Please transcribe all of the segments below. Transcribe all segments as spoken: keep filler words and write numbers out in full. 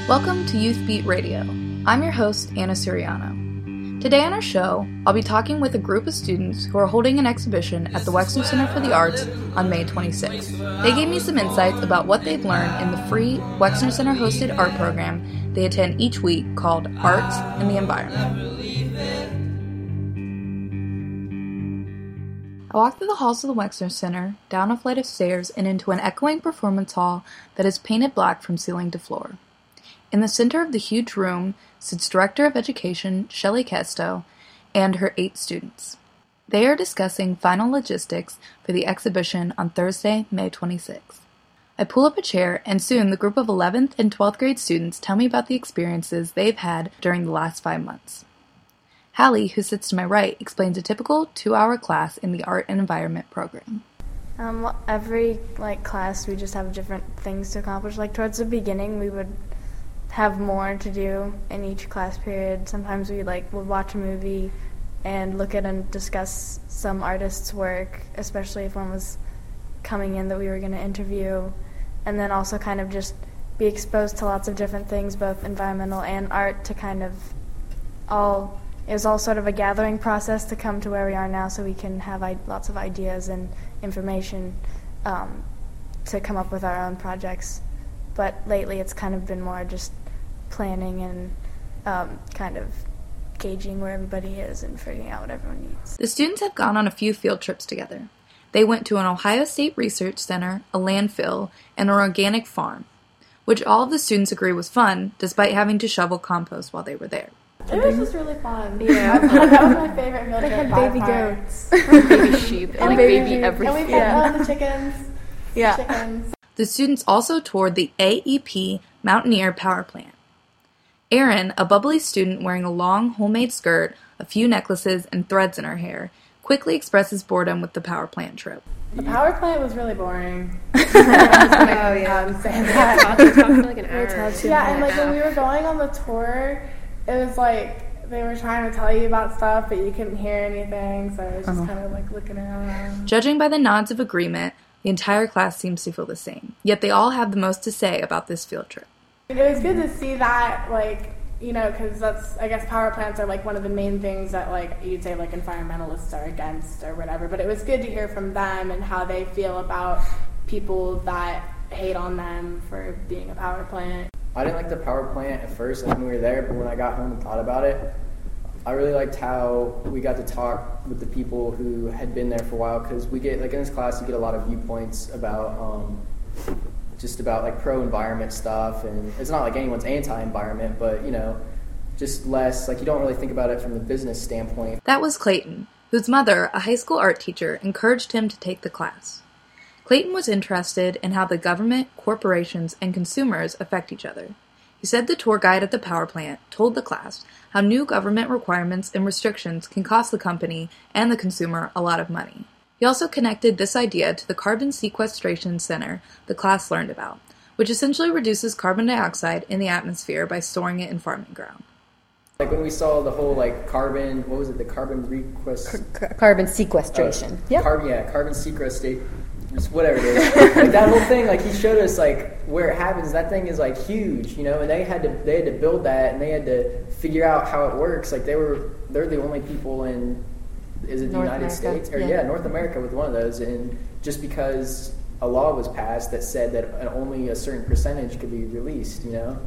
Welcome to Youth Beat Radio. I'm your host, Anna Suriano. Today on our show, I'll be talking with a group of students who are holding an exhibition at the Wexner Center for the Arts on May twenty-sixth. They gave me some insights about what they've learned in the free Wexner Center hosted art program they attend each week called Arts and the Environment. I walked through the halls of the Wexner Center, down a flight of stairs, and into an echoing performance hall that is painted black from ceiling to floor. In the center of the huge room sits Director of Education Shelley Kesto and her eight students. They are discussing final logistics for the exhibition on Thursday, May twenty-sixth. I pull up a chair, and soon the group of eleventh and twelfth grade students tell me about the experiences they've had during the last five months. Hallie, who sits to my right, explains a typical two-hour class in the Art and Environment program. Um, well, every like class, we just have different things to accomplish. Like towards the beginning, we would have more to do in each class period. Sometimes we like would watch a movie and look at and discuss some artist's work, especially if one was coming in that we were going to interview, and then also kind of just be exposed to lots of different things, both environmental and art, to kind of all. It was all sort of a gathering process to come to where we are now, so we can have I- lots of ideas and information um, to come up with our own projects. But lately it's kind of been more just planning and um, kind of gauging where everybody is and figuring out what everyone needs. The students have gone on a few field trips together. They went to an Ohio State Research Center, a landfill, and an organic farm, which all of the students agree was fun, despite having to shovel compost while they were there. It was just really fun. Yeah. That was my favorite field They trip had by baby far. goats. baby sheep and, And baby, sheep. everything. And we fed Yeah. all the chickens. Yeah. Chickens. The students also toured the A E P Mountaineer Power Plant. Erin, a bubbly student wearing a long homemade skirt, a few necklaces, and threads in her hair, quickly expresses boredom with the power plant trip. The power plant was really boring. Oh, yeah. Um, saying We that. talked, we talked for like an We were hour. talking- Yeah, and like when we were going on the tour, it was like they were trying to tell you about stuff, but you couldn't hear anything, so I was just Uh-huh. kind of like looking around. Judging by the nods of agreement, the entire class seems to feel the same, yet they all have the most to say about this field trip. It was good to see that, like, you know, because that's, I guess power plants are like one of the main things that like you'd say like environmentalists are against or whatever, but it was good to hear from them and how they feel about people that hate on them for being a power plant. I didn't like the power plant at first, like when we were there, but when I got home and thought about it, I really liked how we got to talk with the people who had been there for a while, because we get, like in this class, you get a lot of viewpoints about um, just about like pro-environment stuff, and it's not like anyone's anti-environment, but you know, just less, like you don't really think about it from the business standpoint. That was Clayton, whose mother, a high school art teacher, encouraged him to take the class. Clayton was interested in how the government, corporations, and consumers affect each other. He said the tour guide at the power plant told the class how new government requirements and restrictions can cost the company and the consumer a lot of money. He also connected this idea to the carbon sequestration center the class learned about, which essentially reduces carbon dioxide in the atmosphere by storing it in farming ground. Like when we saw the whole like carbon, what was it, the carbon request? C- carbon sequestration. Uh, Yep. Carbon, yeah, carbon sequestration, whatever it is. Like that whole thing, like he showed us like where it happens. That thing is like huge, you know. And they had to they had to build that, and they had to figure out how it works. Like they were they're the only people in is it the North United America, States or yeah. yeah. North America with one of those. And just because a law was passed that said that only a certain percentage could be released, you know,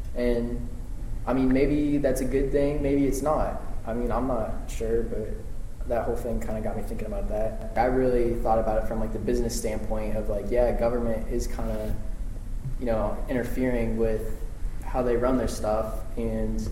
and I mean maybe that's a good thing, maybe it's not. I mean I'm not sure, but that whole thing kind of got me thinking about that. I really thought about it from like the business standpoint of like, yeah, government is kind of, you know, interfering with how they run their stuff, and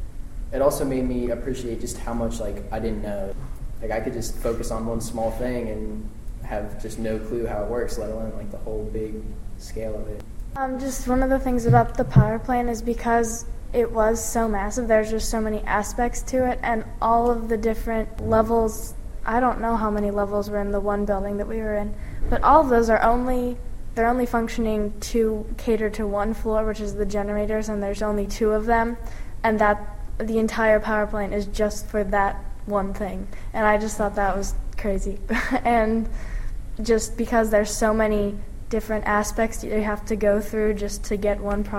it also made me appreciate just how much like I didn't know. Like I could just focus on one small thing and have just no clue how it works, let alone like the whole big scale of it. Um, just one of the things about the power plant is because it was so massive, there's just so many aspects to it, and all of the different levels, I don't know how many levels were in the one building that we were in, but all of those are only, they're only functioning to cater to one floor, which is the generators, and there's only two of them, and that the entire power plant is just for that one thing. And I just thought that was crazy. And just because there's so many different aspects you have to go through just to get one product,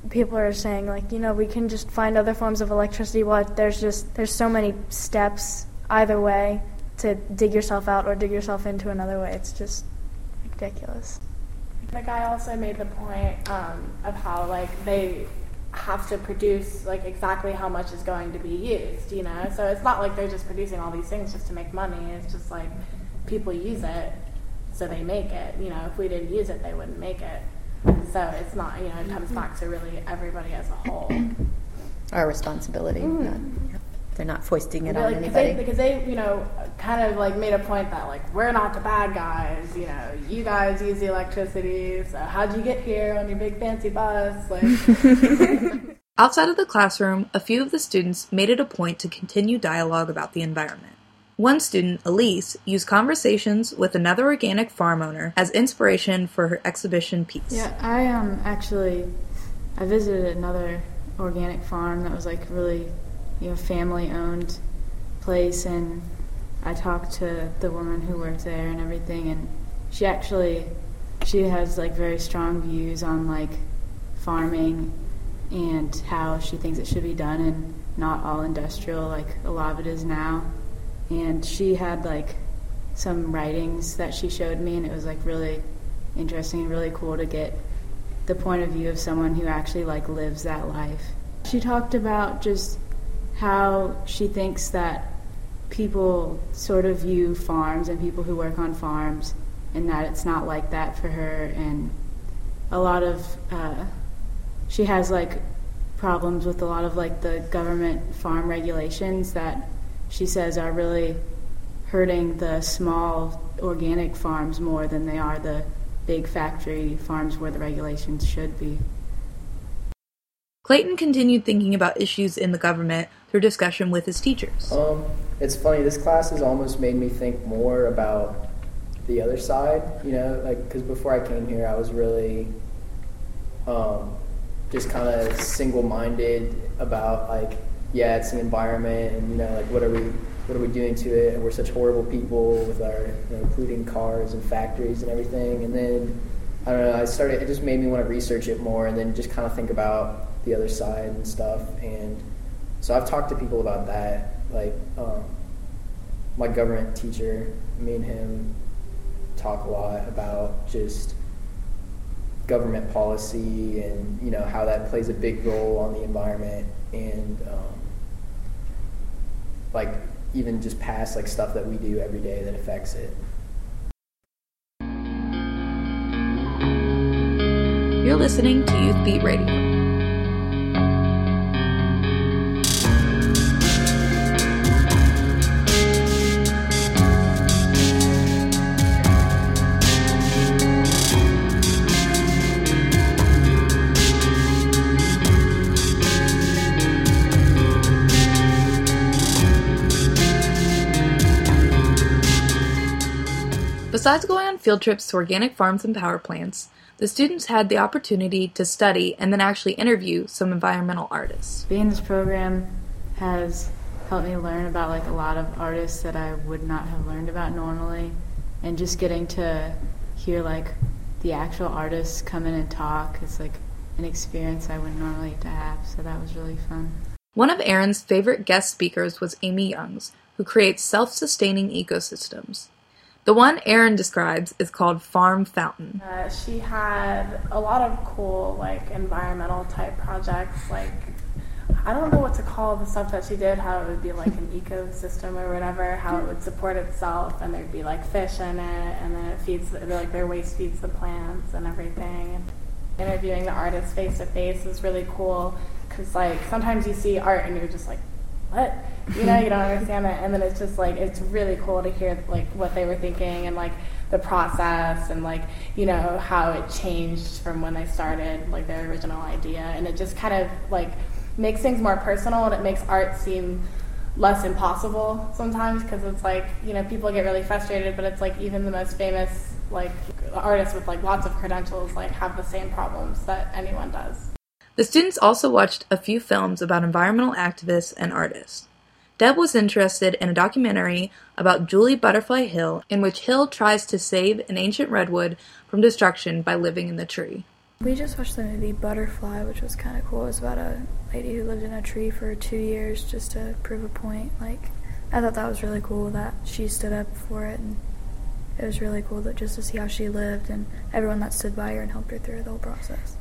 people are saying, like, you know, we can just find other forms of electricity. What there's just there's so many steps either way to dig yourself out or dig yourself into another way. It's just ridiculous. The guy also made the point um, of how, like, they have to produce, like, exactly how much is going to be used, you know? So it's not like they're just producing all these things just to make money. It's just, like, people use it, so they make it. You know, if we didn't use it, they wouldn't make it. So it's not, you know, it comes back to really everybody as a whole. Our responsibility. Mm-hmm. Not, they're not foisting it Like, on because anybody. they, because they, you know, kind of like made a point that, like, we're not the bad guys, you know, you guys use the electricity, so how'd you get here on your big fancy bus? Like, Outside of the classroom, a few of the students made it a point to continue dialogue about the environment. One student, Elise, used conversations with another organic farm owner as inspiration for her exhibition piece. Yeah, I um actually I visited another organic farm that was like really, you know, family owned place, and I talked to the woman who worked there and everything, and she actually she has like very strong views on like farming and how she thinks it should be done, and not all industrial like a lot of it is now. And she had like some writings that she showed me, and it was like really interesting and really cool to get the point of view of someone who actually like lives that life. She talked about just how she thinks that people sort of view farms and people who work on farms, and that it's not like that for her, and a lot of uh, she has like problems with a lot of like the government farm regulations that she says are really hurting the small organic farms more than they are the big factory farms where the regulations should be. Clayton continued thinking about issues in the government through discussion with his teachers. Um, it's funny, this class has almost made me think more about the other side, you know, like, because before I came here, I was really um, just kind of single-minded about, like, yeah, it's the environment, and, you know, like, what are we, what are we doing to it, and we're such horrible people with our, you know, polluting cars and factories and everything, and then, I don't know, I started, it just made me want to research it more, and then just kind of think about the other side and stuff, and so I've talked to people about that, like, um, my government teacher, me and him talk a lot about just government policy and, you know, how that plays a big role on the environment, and um, like even just past like stuff that we do every day that affects it. You're listening to Youth Beat Radio. Besides going on field trips to organic farms and power plants, the students had the opportunity to study and then actually interview some environmental artists. Being in this program has helped me learn about like a lot of artists that I would not have learned about normally, and just getting to hear like the actual artists come in and talk is like an experience I wouldn't normally get to have, so that was really fun. One of Erin's favorite guest speakers was Amy Youngs, who creates self-sustaining ecosystems. The one Erin describes is called Farm Fountain. Uh, she had a lot of cool, like, environmental type projects. Like, I don't know what to call the stuff that she did, how it would be like an ecosystem or whatever, how it would support itself, and there'd be like fish in it, and then it feeds, like, their waste feeds the plants and everything. And interviewing the artists face to face is really cool, because, like, sometimes you see art and you're just like, what? You know, you don't understand it, and then it's just like, it's really cool to hear like what they were thinking and like the process and like, you know, how it changed from when they started, like their original idea, and it just kind of like makes things more personal, and it makes art seem less impossible sometimes, because it's like, you know, people get really frustrated, but it's like even the most famous like artists with like lots of credentials like have the same problems that anyone does. The students also watched a few films about environmental activists and artists. Deb was interested in a documentary about Julie Butterfly Hill, in which Hill tries to save an ancient redwood from destruction by living in the tree. We just watched the movie Butterfly, which was kind of cool. It was about a lady who lived in a tree for two years just to prove a point. Like, I thought that was really cool that she stood up for it, and it was really cool that just to see how she lived and everyone that stood by her and helped her through the whole process.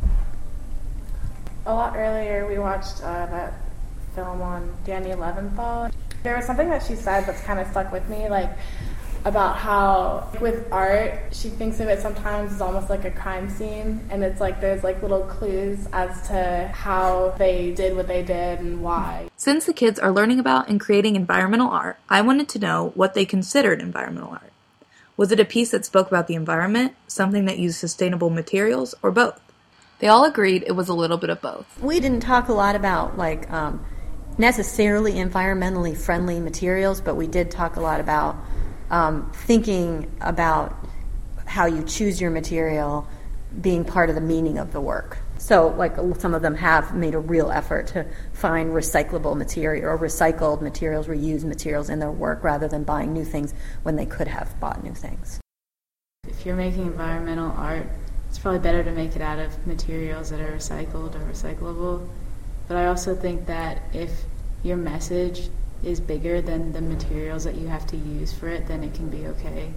A lot earlier, we watched uh, that film on Danny Leventhal. There was something that she said that's kind of stuck with me, like about how with art, she thinks of it sometimes as almost like a crime scene, and it's like there's like little clues as to how they did what they did and why. Since the kids are learning about and creating environmental art, I wanted to know what they considered environmental art. Was it a piece that spoke about the environment, something that used sustainable materials, or both? They all agreed it was a little bit of both. We didn't talk a lot about like um, necessarily environmentally friendly materials, but we did talk a lot about um, thinking about how you choose your material being part of the meaning of the work. So like some of them have made a real effort to find recyclable material or recycled materials, reused materials in their work rather than buying new things when they could have bought new things. If you're making environmental art, it's probably better to make it out of materials that are recycled or recyclable. But I also think that if your message is bigger than the materials that you have to use for it, then it can be okay.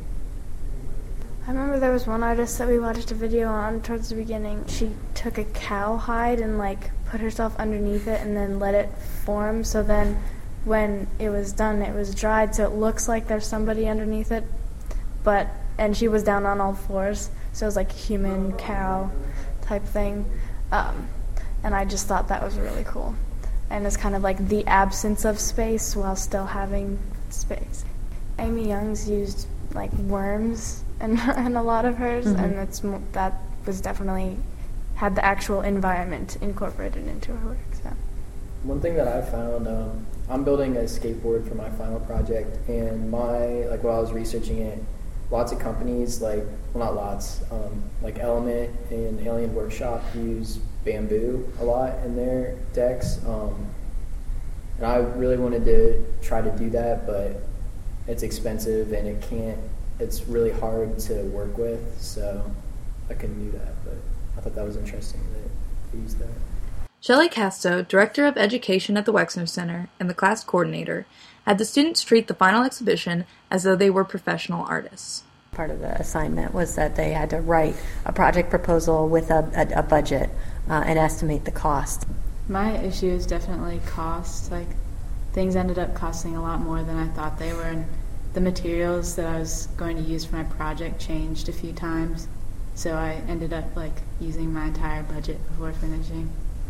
I remember there was one artist that we watched a video on towards the beginning. She took a cow hide and like put herself underneath it and then let it form, so then when it was done it was dried, so it looks like there's somebody underneath it, but and she was down on all fours, so it was like a human cow type thing. Um, and I just thought that was really cool. And it's kind of like the absence of space while still having space. Amy Young's used like worms in, in a lot of hers, mm-hmm. and it's that was definitely had the actual environment incorporated into her work. So. One thing that I found, um, I'm building a skateboard for my final project, and my like while I was researching it, lots of companies, like, well, not lots, um, like Element and Alien Workshop use bamboo a lot in their decks. Um, and I really wanted to try to do that, but it's expensive and it can't, it's really hard to work with, so I couldn't do that. But I thought that was interesting that they used that. Shelley Casto, Director of Education at the Wexner Center and the class coordinator, had the students treat the final exhibition as though they were professional artists. Part of the assignment was that they had to write a project proposal with a, a, a budget uh, and estimate the cost. My issue is definitely cost. Like, things ended up costing a lot more than I thought they were, and the materials that I was going to use for my project changed a few times, so I ended up like using my entire budget before finishing.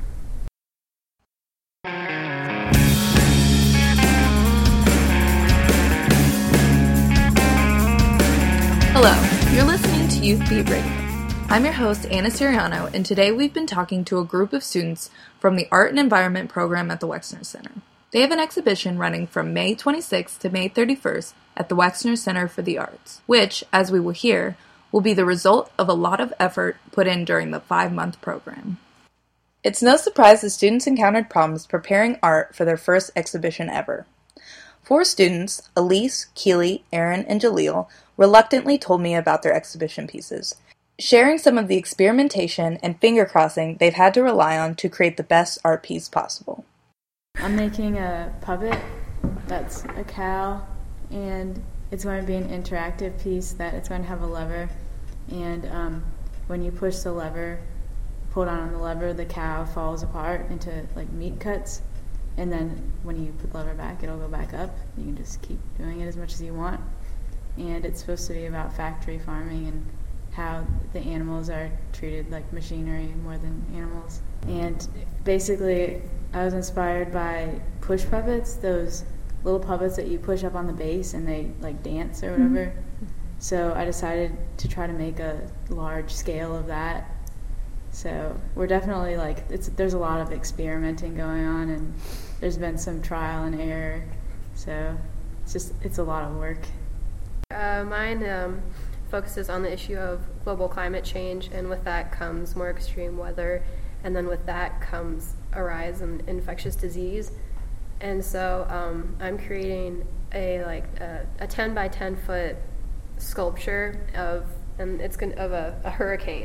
Hello, you're listening to Youth Beat Radio. I'm your host, Anna Siriano, and today we've been talking to a group of students from the Art and Environment program at the Wexner Center. They have an exhibition running from May twenty-sixth to May thirty-first at the Wexner Center for the Arts, which, as we will hear, will be the result of a lot of effort put in during the five-month program. It's no surprise the students encountered problems preparing art for their first exhibition ever. Four students, Elise, Keely, Aaron, and Jaleel, reluctantly told me about their exhibition pieces, sharing some of the experimentation and finger-crossing they've had to rely on to create the best art piece possible. I'm making a puppet that's a cow, and it's going to be an interactive piece that it's going to have a lever, and um, when you push the lever, pull down on the lever, the cow falls apart into like meat cuts, and then when you put the lever back, it'll go back up. You can just keep doing it as much as you want. And it's supposed to be about factory farming and how the animals are treated like machinery more than animals. And basically, I was inspired by push puppets, those little puppets that you push up on the base and they like dance or whatever. Mm-hmm. So I decided to try to make a large scale of that. So we're definitely like, it's there's a lot of experimenting going on, and there's been some trial and error. So it's just, it's a lot of work. Uh, mine um, focuses on the issue of global climate change, and with that comes more extreme weather, and then with that comes a rise in infectious disease. And so um, I'm creating a like a, a ten by ten foot sculpture of, and it's gonna, of a, a hurricane,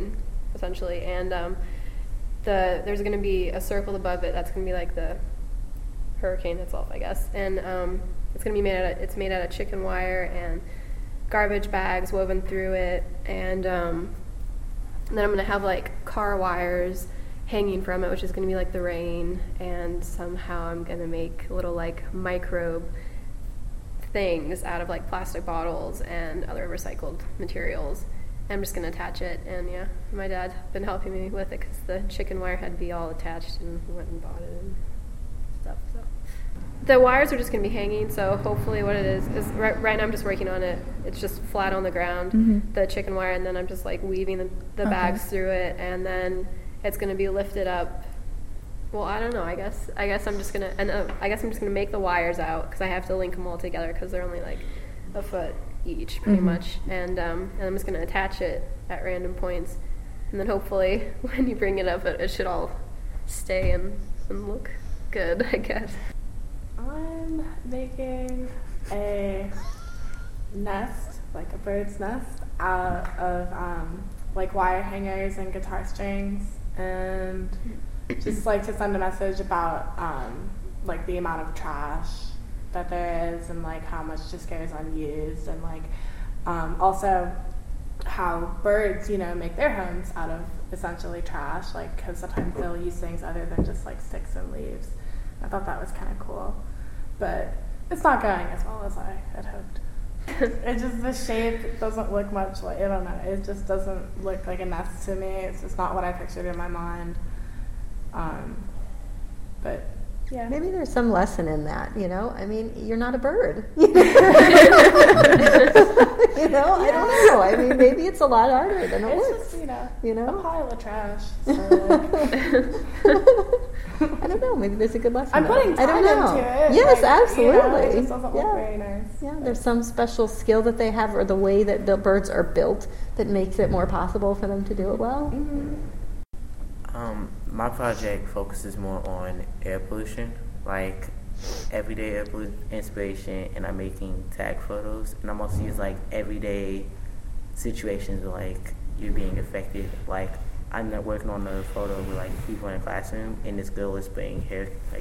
essentially. And um, the there's going to be a circle above it that's going to be like the hurricane itself, I guess. And um, it's going to be made out of, it's made out of chicken wire and garbage bags woven through it. And, um, and then I'm going to have like car wires hanging from it, which is going to be like the rain. And somehow I'm going to make little like microbe things out of like plastic bottles and other recycled materials. I'm just going to attach it, and yeah, my dad's been helping me with it because the chicken wire had to be all attached, and we went and bought it and stuff. So the wires are just going to be hanging, so hopefully what it is, is right, right now I'm just working on it. It's just flat on the ground, mm-hmm. the chicken wire, and then I'm just like weaving the, the okay. bags through it, and then it's going to be lifted up. Well, I don't know, I guess I guess I'm just going to, and uh, I guess I'm just going to make the wires out because I have to link them all together because they're only like a foot each, pretty mm-hmm. much, and um, and I'm just going to attach it at random points, and then hopefully when you bring it up, it, it should all stay and, and look good, I guess. I'm making a nest, like a bird's nest, out of um, like wire hangers and guitar strings, and just like to send a message about um, like the amount of trash that there is, and like how much just goes unused, and like um, also how birds, you know, make their homes out of essentially trash, like because sometimes they'll use things other than just like sticks and leaves. I thought that was kind of cool, but it's not going as well as I had hoped. It just, the shape doesn't look much like, I don't know, it just doesn't look like a nest to me. It's just not what I pictured in my mind. Um, but yeah. Maybe there's some lesson in that, you know? I mean, you're not a bird. You know, yeah. I don't know. I mean, maybe it's a lot harder than it it's looks. Just, you know, you know, a pile of trash. So. I don't know. Maybe there's a good lesson. I'm putting time I don't know. into it. Yes, like, absolutely. You know, it just doesn't yeah. look very nice. Yeah, there's some special skill that they have, or the way that the birds are built, that makes it more possible for them to do it well. Mm-hmm. Um, my project focuses more on air pollution, like everyday air pollution inspiration, and I'm making tag photos, and I'm also using like everyday situations like you're being affected. Like I'm not working on a photo with like people in a classroom, and this girl is spraying hair like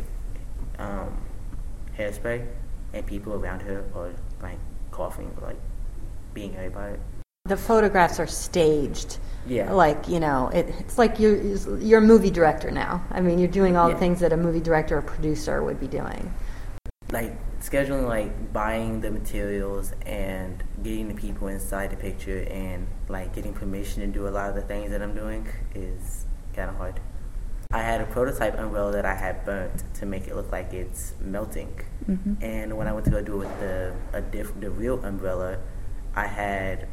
um, hairspray, and people around her are like coughing, or, like being hurt by it. The photographs are staged. Yeah. Like, you know, it, it's like you're, you're a movie director now. I mean, you're doing all yeah. the things that a movie director or producer would be doing. Like, scheduling, like, buying the materials and getting the people inside the picture and, like, getting permission to do a lot of the things that I'm doing is kind of hard. I had a prototype umbrella that I had burnt to make it look like it's melting. Mm-hmm. And when I went to go do it with the, a diff- the real umbrella, I had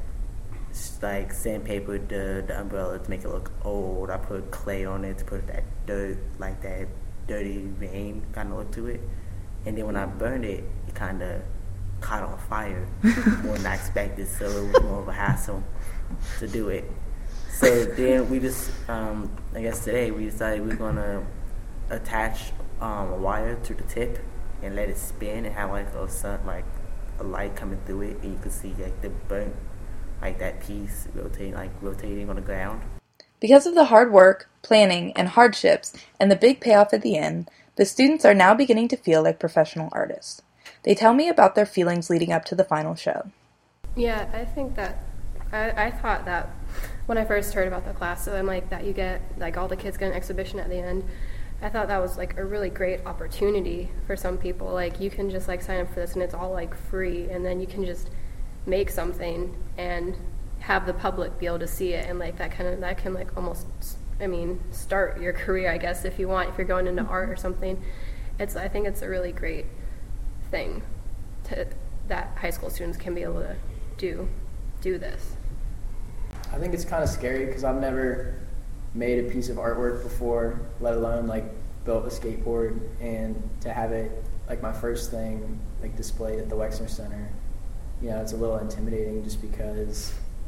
like sandpapered the, the umbrella to make it look old. I put clay on it to put that dirt, like that dirty rain kind of look to it. And then when I burned it, it kind of caught on fire more than I expected, so it was more of a hassle to do it. So then we just, um, I guess today we decided we were going to attach um, a wire to the tip and let it spin and have like a sun, like a light coming through it, and you can see like the burnt, like that piece rotating, like rotating on the ground. Because of the hard work, planning, and hardships, and the big payoff at the end, the students are now beginning to feel like professional artists. They tell me about their feelings leading up to the final show. Yeah, I think that, I, I thought that when I first heard about the class, so I'm like, that you get, like all the kids get an exhibition at the end, I thought that was like a really great opportunity for some people. Like you can just like sign up for this and it's all like free, and then you can just make something and have the public be able to see it, and like that kind of that can like almost I mean start your career, I guess, if you want, if you're going into art or something. It's I think it's a really great thing to that high school students can be able to do do this. I think it's kind of scary because I've never made a piece of artwork before, let alone like built a skateboard, and to have it like my first thing like displayed at the Wexner Center, you know, it's a little intimidating just because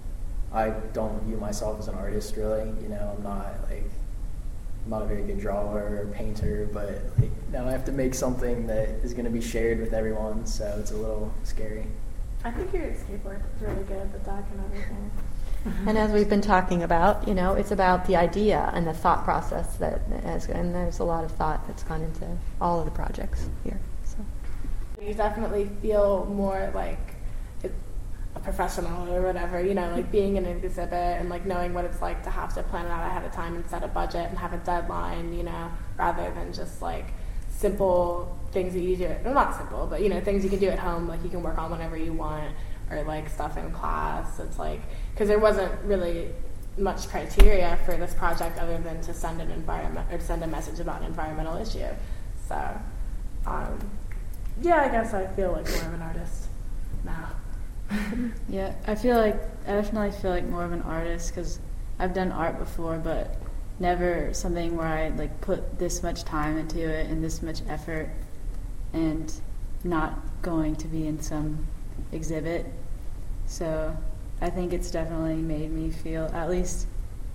I don't view myself as an artist really. You know, I'm not like I'm not a very good drawer or painter, but like, now I have to make something that is going to be shared with everyone, so it's a little scary. I think your skateboard is really good, the deck and everything. And as we've been talking about, you know, it's about the idea and the thought process that, has, and there's a lot of thought that's gone into all of the projects here. So you definitely feel more like it, a professional or whatever, you know, like being in an exhibit and like knowing what it's like to have to plan it out ahead of time and set a budget and have a deadline, you know, rather than just like simple things that you do. Well, not simple, but you know, things you can do at home, like you can work on whenever you want, or like stuff in class. It's like, because there wasn't really much criteria for this project other than to send an environment or send a message about an environmental issue. So, um, yeah, I guess I feel like more of an artist now. Yeah, I feel like, I definitely feel like more of an artist because I've done art before, but never something where I like put this much time into it and this much effort and not going to be in some exhibit. So I think it's definitely made me feel at least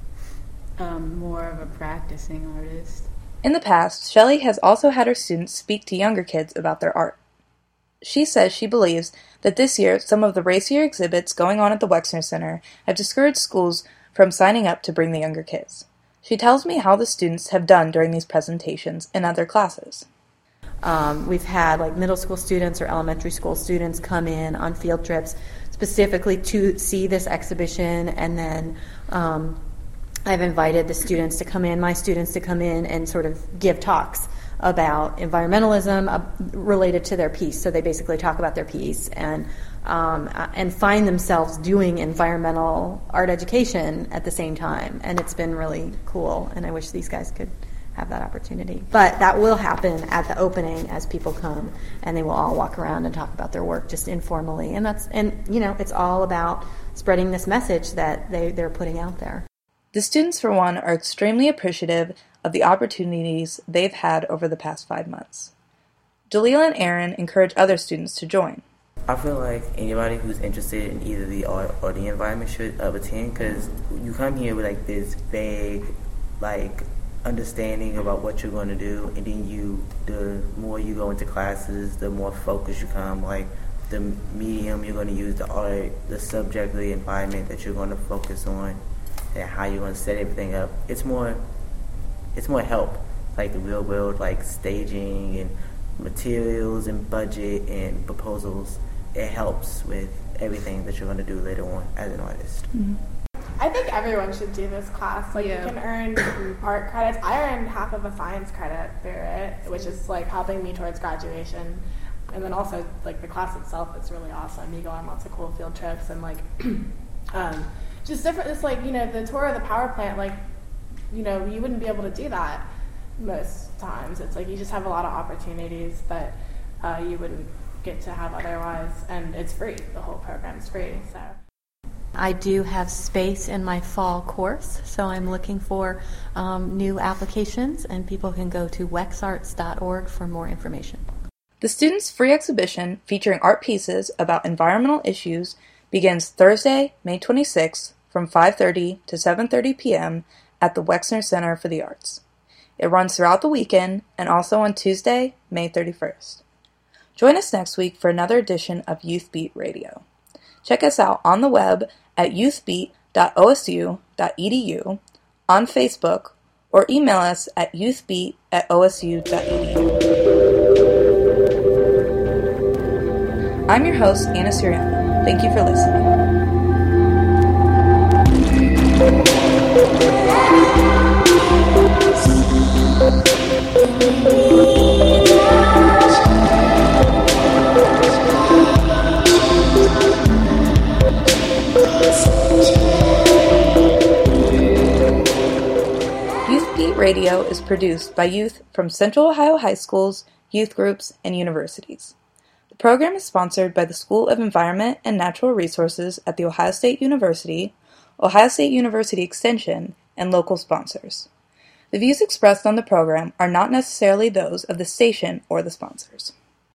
um, more of a practicing artist. In the past, Shelley has also had her students speak to younger kids about their art. She says she believes that this year some of the racier exhibits going on at the Wexner Center have discouraged schools from signing up to bring the younger kids. She tells me how the students have done during these presentations in other classes. Um, we've had like middle school students or elementary school students come in on field trips specifically to see this exhibition, and then um, I've invited the students to come in, my students to come in and sort of give talks about environmentalism uh, related to their piece. So they basically talk about their piece and um, and find themselves doing environmental art education at the same time. And it's been really cool, and I wish these guys could have that opportunity. But that will happen at the opening as people come, and they will all walk around and talk about their work just informally. And that's, and you know, it's all about spreading this message that they, they're putting out there. The students, for one, are extremely appreciative of the opportunities they've had over the past five months. Jaleel and Aaron encourage other students to join. I feel like anybody who's interested in either the art or the environment should uh, attend, because you come here with like this vague, like, understanding about what you're going to do, and then you, the more you go into classes, the more focused you come. Like the medium you're going to use, the art, the subject, the environment that you're going to focus on, and how you're going to set everything up. It's more, it's more help, like the real world, like staging and materials and budget and proposals. It helps with everything that you're going to do later on as an artist. Mm-hmm. I think everyone should do this class. Like, yeah. You can earn art credits. I earned half of a science credit through it, which is like helping me towards graduation. And then also, like, the class itself is really awesome. You go on lots of cool field trips and like, um, just different. It's like, you know, the tour of the power plant. Like, you know, you wouldn't be able to do that most times. It's like you just have a lot of opportunities that uh, you wouldn't get to have otherwise, and it's free. The whole program's free. So. I do have space in my fall course, so I'm looking for um, new applications, and people can go to wex arts dot org for more information. The students' free exhibition featuring art pieces about environmental issues begins Thursday, May twenty-sixth from five thirty to seven thirty p.m. at the Wexner Center for the Arts. It runs throughout the weekend and also on Tuesday, May thirty-first. Join us next week for another edition of Youth Beat Radio. Check us out on the web at youth beat dot o s u dot e d u, on Facebook, or email us at youthbeat at o s u dot e d u. I'm your host, Anna Siriano. Thank you for listening. Youth Beat Radio is produced by youth from Central Ohio high schools, youth groups, and universities. The program is sponsored by the School of Environment and Natural Resources at The Ohio State University, Ohio State University Extension, and local sponsors. The views expressed on the program are not necessarily those of the station or the sponsors.